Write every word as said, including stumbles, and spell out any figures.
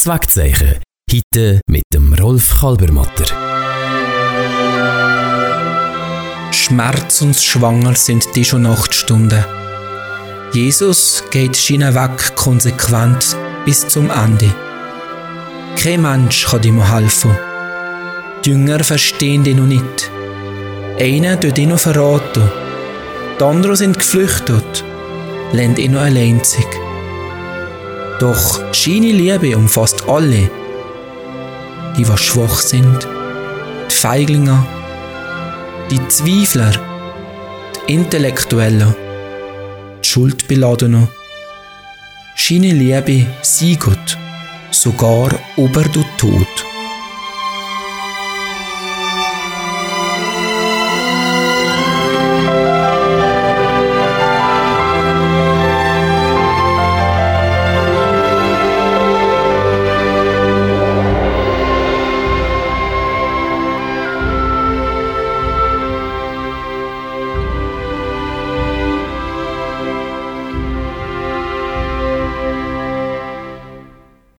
Zweckzeichen. Heute mit dem Rolf Kalbermatter. Schmerzensschwanger sind die schon Nachtstunden. Jesus geht Schiene weg konsequent bis zum Ende. Kein Mensch kann ihm helfen. Die Jünger verstehen ihn noch nicht. Einer tut ihn noch verraten. Die anderen sind geflüchtet, lassen ihn noch allein zurück. Doch seine Liebe umfasst alle, die was schwach sind, die Feiglinge, die Zweifler, die Intellektuellen, die Schuldbeladenen. Seine Liebe siegt sogar über den Tod.